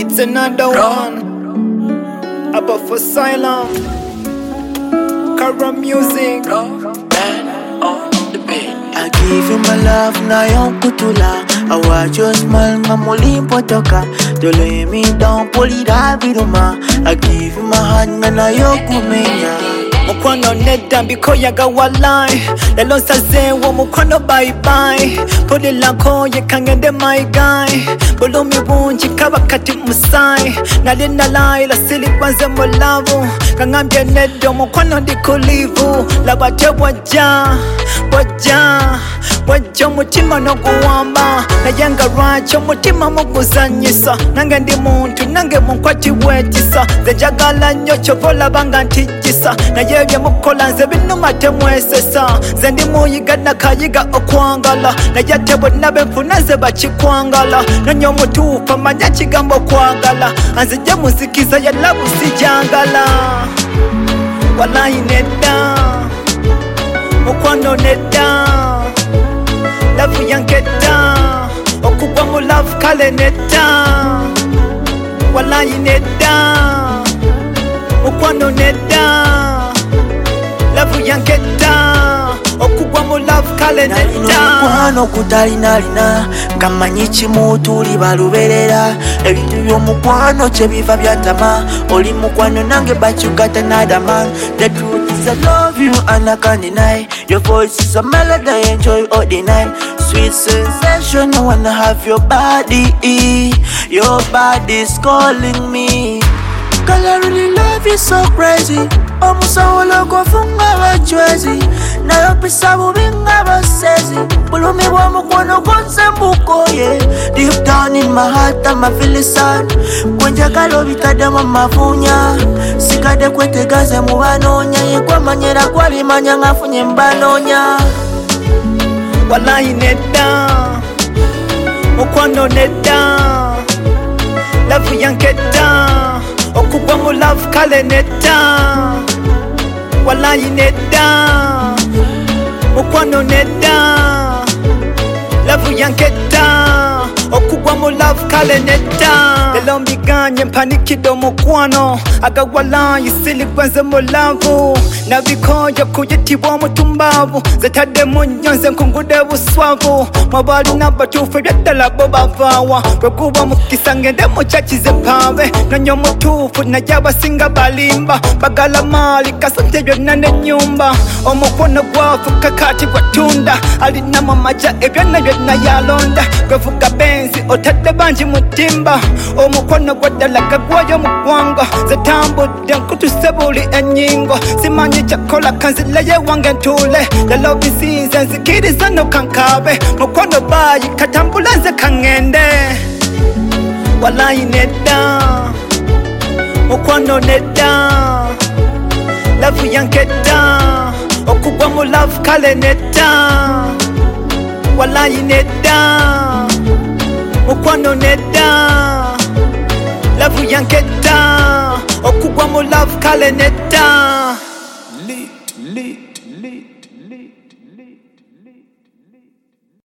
It's another one. About for Asylum. Kara Music. I give you my love na yon kutula. I watch your smile nga mulimpo toka. Don't lay me down poli daviduma. I give you my heart nga na yon kumenya. Mukwano nedda mbikoyaga walai. Lelo nsazeewo mukwano bye bye. Polilako yekangende my guy. Bulumi bungi kaba kati musai. Nali nalai la sili kwanze mulavu. Kangambye nedda mukwano ndikulivu. Labate wajja wajja omutima n'oguwamba naye nga lwaki omutima muguzanyisa nange ndi muntu nange munkwati bwekisa nze njagala nnyo kyova olaba nga ntijjisa naye byemukola nze binnuma temwesesa nze ndi muyiga nakayiga okwangala naye ate bonna benfuna nze bakikwangala nonya omutuufu amanya kigambo okwagala anzijja muzikiza yalabu sijangala walayi nedda mukwano nedda lavu yanketta okugwa mu love kale nedda walayi nedda mukwano nedda lavu yanketta okugwa mu love kale nedda mukwano kutalinalina kamanyi kimu tuli baluberera ebintu by'omukwano kye biva byatama oli mukwano nange but you got another man. The truth is I love you and I can't deny. Your voice is a melody I enjoy all the night. Sweet sensation, I wanna have your body. Your body's calling me. Girl, I really love you so crazy. Omusawolo gofunga bajwezi nayo pisa bubinga basezi bulumi bwa mukwano gonse mbukoye. Deep down in my heart I'm a feeling sad. Kwenjagala obitadde mu mafunya sikadde kwetegaze mu banoonya yekwamanyera kwalimanya ngafunye mbanoonya walayi nedda mukwano nedda lavu yanketta okugwa mu love kale nedda walayi nedda mukwano nedda lavu yanketta okugwa mu love kale nedda lelo mbiganye mpanikidde omukwano agawalayi sili gwenze mu lavu nabikoye kuyitibwa omutumbavu zetaddemu nnyo nze nkungudde buswavu mwabalina batuufu ebyaddala bo bavaawa bwe guba mukisa ngende mukyakize mpabe nonya omutuufu naye abasinga balimba bagala maali kasente byonna n'ennyumba omukono gwafuka kati gwatunda alinamu amaja ebyonna byonna yalonda gwevuga benzi otadde bangi mu ttimba omukono gwaddala gagwayo mu ggwanga zetambudde nkutuse buli ennyingo simanyi kyakola kanzileyo wange ntuule lelo bisinze nzikiriza nokankaabe mukono baayi katambula nze kaŋŋende walayi nedda mukwano nedda lavu yanketta okugwa mu love kale nedda walayi nedda mukwano nedda lavu yanketta okugwa mu love kale nedda